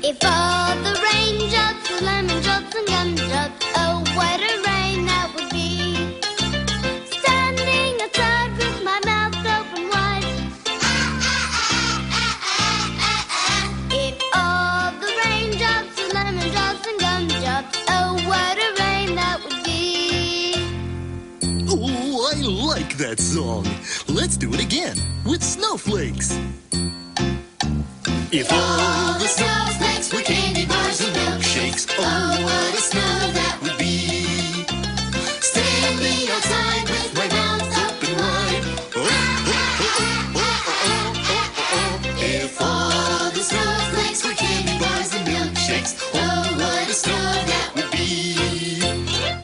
If all the raindrops were lemon drops and gumdrops, oh, what a rain that would be. Standing outside with my mouth open wide. If all the raindrops were lemon drops and gumdrops, oh, what a rain that would be. Oh, I like that song. Let's do it again with snowflakes. If all the snowflakes were candy bars and milkshakes, oh, what a snow that